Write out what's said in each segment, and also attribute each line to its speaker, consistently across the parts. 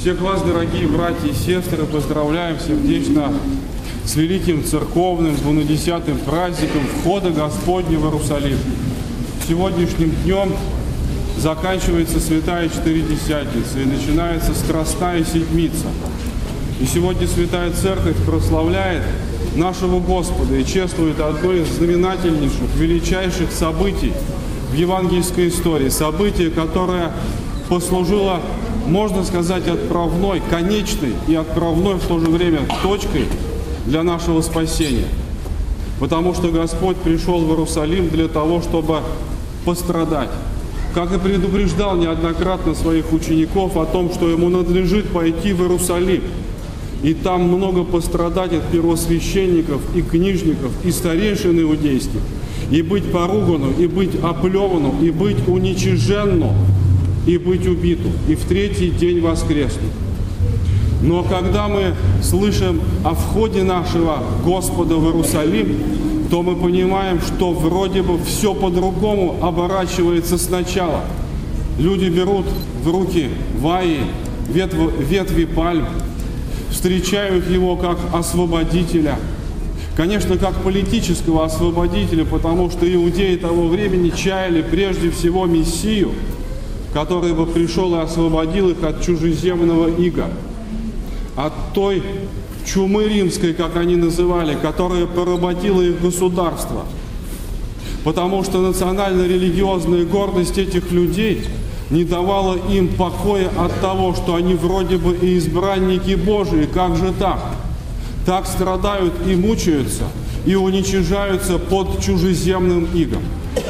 Speaker 1: Всех вас, дорогие братья и сестры, поздравляем сердечно с великим церковным 20-м праздником входа Господня в Иерусалим. Сегодняшним днем заканчивается Святая Четыредесятница и начинается Страстная Седмица. И сегодня Святая Церковь прославляет нашего Господа и чествует одно из знаменательнейших, величайших событий в евангельской истории. Событие, которое послужило, можно сказать, отправной, конечной и отправной в то же время точкой для нашего спасения. Потому что Господь пришел в Иерусалим для того, чтобы пострадать. Как и предупреждал неоднократно своих учеников о том, что ему надлежит пойти в Иерусалим. И там много пострадать от первосвященников и книжников, и старейшин иудейских, и быть поругану, и быть оплевану, и быть уничиженну, и быть убиту, и в третий день воскреснуть. Но когда мы слышим о входе нашего Господа в Иерусалим, то мы понимаем, что вроде бы все по-другому оборачивается сначала. Люди берут в руки ваи, ветви пальм, встречают его как освободителя. Конечно, как политического освободителя, потому что иудеи того времени чаяли прежде всего Мессию, который бы пришел и освободил их от чужеземного ига, от той чумы римской, как они называли, которая поработила их государство. Потому что национально-религиозная гордость этих людей не давала им покоя от того, что они вроде бы и избранники Божии. Как же так? Так страдают и мучаются, и уничижаются под чужеземным игом.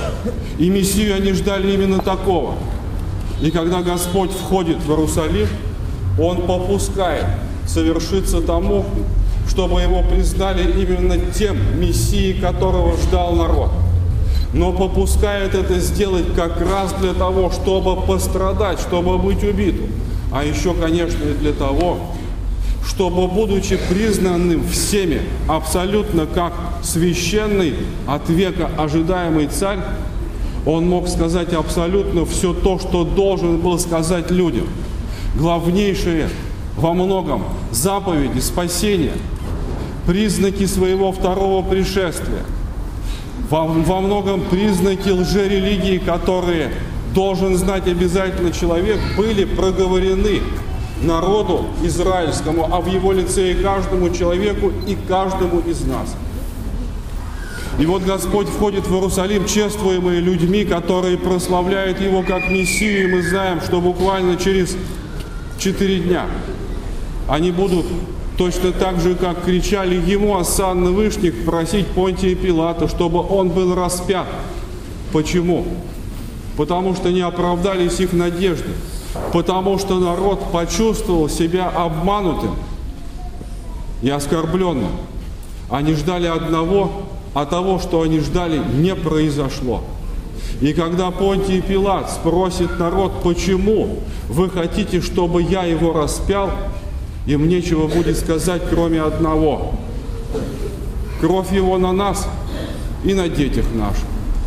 Speaker 1: И Мессию они ждали именно такого. И когда Господь входит в Иерусалим, Он попускает совершиться тому, чтобы Его признали именно тем Мессией, которого ждал народ. Но попускает это сделать как раз для того, чтобы пострадать, чтобы быть убитым. А еще, конечно, и для того, чтобы, будучи признанным всеми абсолютно как священный от века ожидаемый царь, Он мог сказать абсолютно все то, что должен был сказать людям. Главнейшие во многом заповеди спасения, признаки своего второго пришествия, во многом признаки лжерелигии, которые должен знать обязательно человек, были проговорены народу израильскому, а в его лице и каждому человеку, и каждому из нас. И вот Господь входит в Иерусалим, чествуемый людьми, которые прославляют Его как Мессию, и мы знаем, что буквально через 4 дня они будут точно так же, как кричали Ему, осанна вышних, просить Понтия Пилата, чтобы Он был распят. Почему? Потому что не оправдались их надежды. Потому что народ почувствовал себя обманутым и оскорбленным. Они ждали одного, а того, что они ждали, не произошло. И когда Понтий Пилат спросит народ, почему вы хотите, чтобы я его распял, им нечего будет сказать, кроме одного: кровь его на нас и на детях наших.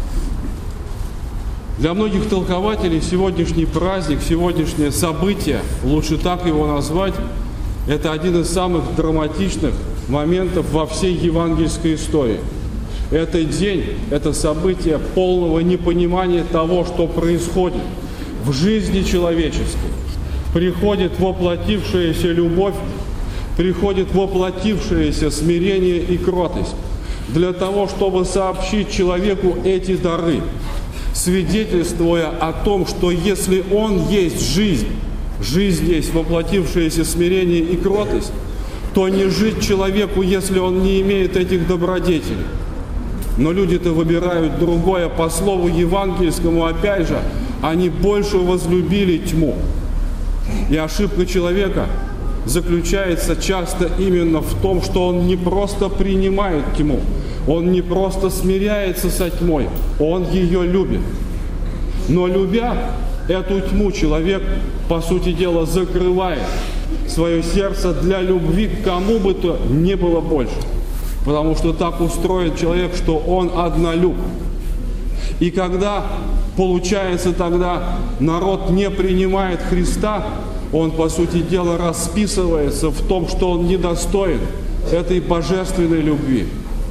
Speaker 1: Для многих толкователей сегодняшний праздник, сегодняшнее событие, лучше так его назвать, это один из самых драматичных моментов во всей евангельской истории. Это день, это событие полного непонимания того, что происходит в жизни человеческой. Приходит воплотившаяся любовь, приходит воплотившееся смирение и кротость для того, чтобы сообщить человеку эти дары, свидетельствуя о том, что если он есть жизнь, жизнь есть воплотившееся смирение и кротость, то не жить человеку, если он не имеет этих добродетелей. Но люди-то выбирают другое. По слову евангельскому, опять же, они больше возлюбили тьму. И ошибка человека заключается часто именно в том, что он не просто принимает тьму, он не просто смиряется со тьмой, он ее любит. Но любя эту тьму, человек, по сути дела, закрывает свое сердце для любви к кому бы то ни было больше. Потому что так устроен человек, что он однолюб. И когда, получается, тогда народ не принимает Христа, он, по сути дела, расписывается в том, что он недостоин этой божественной любви.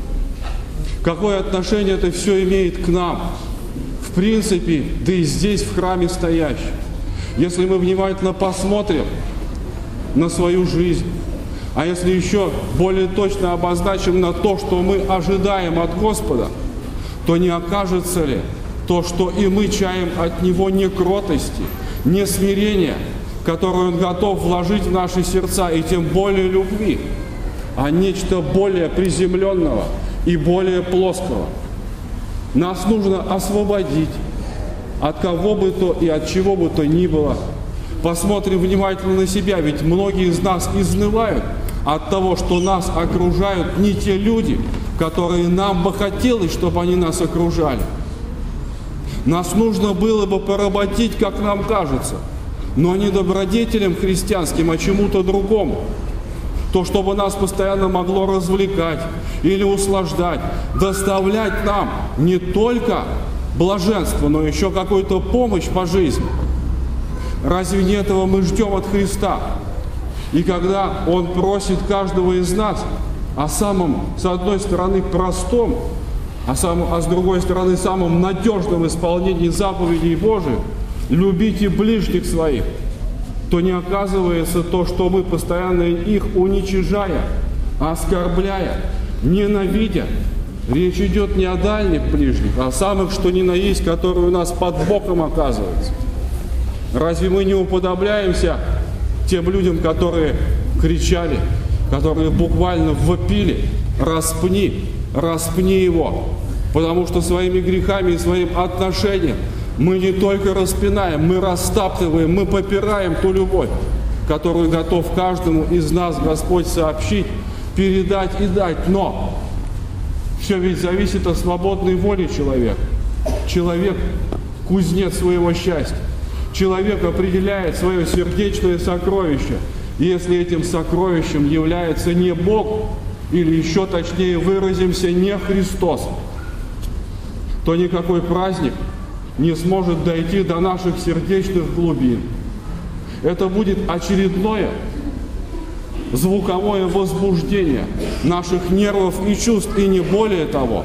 Speaker 1: Какое отношение это все имеет к нам? В принципе, да и здесь, в храме стоящем. Если мы внимательно посмотрим на свою жизнь, а если еще более точно обозначим на то, что мы ожидаем от Господа, то не окажется ли то, что и мы чаем от Него не кротости, не смирения, которое Он готов вложить в наши сердца, и тем более любви, а нечто более приземленного и более плоского. Нас нужно освободить от кого бы то и от чего бы то ни было. Посмотрим внимательно на себя, ведь многие из нас изнывают от того, что нас окружают не те люди, которые нам бы хотелось, чтобы они нас окружали. Нас нужно было бы поработить, как нам кажется, но не добродетелям христианским, а чему-то другому. То, чтобы нас постоянно могло развлекать или услаждать, доставлять нам не только блаженство, но еще какую-то помощь по жизни. Разве не этого мы ждем от Христа? И когда Он просит каждого из нас о самом, с одной стороны, простом, а с другой стороны, самом надежном исполнении заповедей Божиих, любите ближних своих, то не оказывается то, что мы, постоянно их уничижая, оскорбляя, ненавидя. Речь идет не о дальних ближних, а о самых, что ни на есть, которые у нас под боком оказываются. Разве мы не уподобляемся тем людям, которые кричали, которые буквально вопили: распни, распни его, потому что своими грехами и своим отношением мы не только распинаем, мы растаптываем, мы попираем ту любовь, которую готов каждому из нас Господь сообщить, передать и дать. Но все ведь зависит от свободной воли человека. Человек – кузнец своего счастья. Человек определяет свое сердечное сокровище. И если этим сокровищем является не Бог, или еще точнее выразимся, не Христос, то никакой праздник не сможет дойти до наших сердечных глубин. Это будет очередное звуковое возбуждение наших нервов и чувств, и не более того.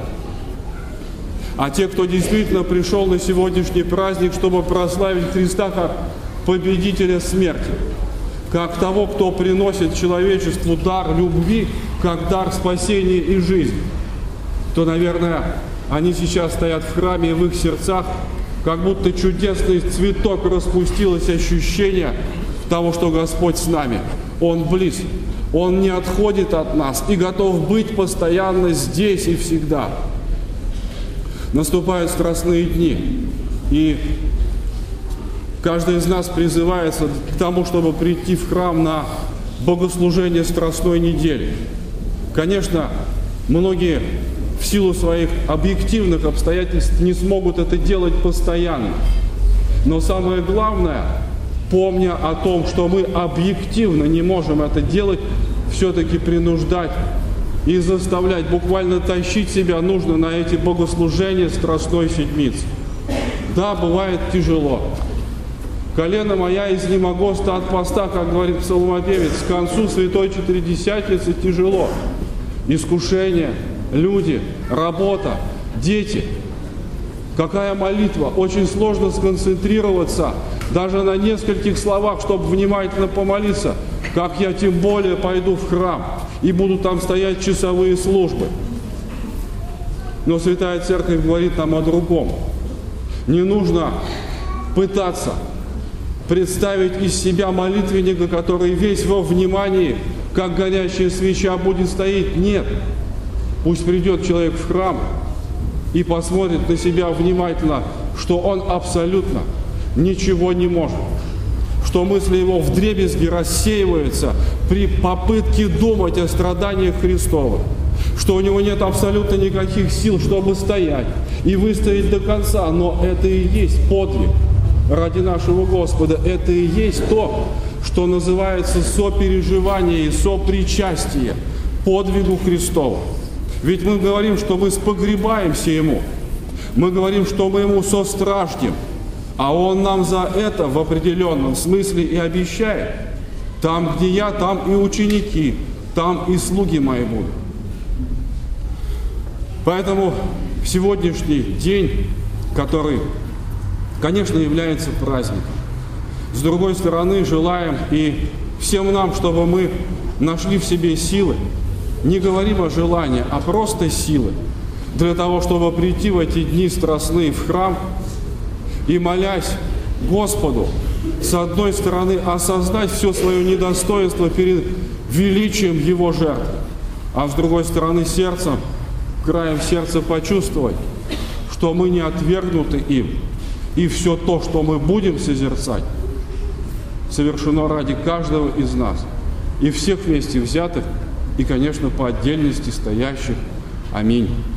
Speaker 1: А те, кто действительно пришел на сегодняшний праздник, чтобы прославить Христа как победителя смерти, как того, кто приносит человечеству дар любви, как дар спасения и жизни, то, наверное, они сейчас стоят в храме, и в их сердцах как будто чудесный цветок распустилось ощущение того, что Господь с нами. Он близко, Он не отходит от нас и готов быть постоянно здесь и всегда. Наступают страстные дни, и каждый из нас призывается к тому, чтобы прийти в храм на богослужение Страстной недели. Конечно, многие в силу своих объективных обстоятельств не смогут это делать постоянно. Но самое главное, помня о том, что мы объективно не можем это делать, все-таки принуждать и заставлять, буквально тащить себя нужно на эти богослужения Страстной Седмицы. Да, бывает тяжело. «Колено моя изнемогоста от поста», как говорит псалмопевец, к концу Святой Четыредесятницы тяжело. Искушения, люди, работа, дети. Какая молитва? Очень сложно сконцентрироваться даже на нескольких словах, чтобы внимательно помолиться. Как я тем более пойду в храм и буду там стоять часовые службы. Но Святая Церковь говорит нам о другом. Не нужно пытаться представить из себя молитвенника, который весь во внимании, как горящая свеча, будет стоять. Нет. Пусть придет человек в храм и посмотрит на себя внимательно, что он абсолютно ничего не может, что мысли его вдребезги рассеиваются при попытке думать о страданиях Христовых, что у него нет абсолютно никаких сил, чтобы стоять и выстоять до конца. Но это и есть подвиг ради нашего Господа. Это и есть то, что называется сопереживание и сопричастие подвигу Христову. Ведь мы говорим, что мы спогребаемся Ему. Мы говорим, что мы Ему состраждем. А Он нам за это в определенном смысле и обещает. Там, где я, там и ученики, там и слуги мои будут. Поэтому сегодняшний день, который, конечно, является праздником, с другой стороны, желаем и всем нам, чтобы мы нашли в себе силы, не говорим о желании, а просто силы, для того, чтобы прийти в эти дни страстные в храм и, молясь Господу, с одной стороны, осознать все свое недостоинство перед величием Его жертвы, а с другой стороны, сердцем, краем сердца почувствовать, что мы не отвергнуты им, и все то, что мы будем созерцать, совершено ради каждого из нас, и всех вместе взятых, и, конечно, по отдельности стоящих. Аминь.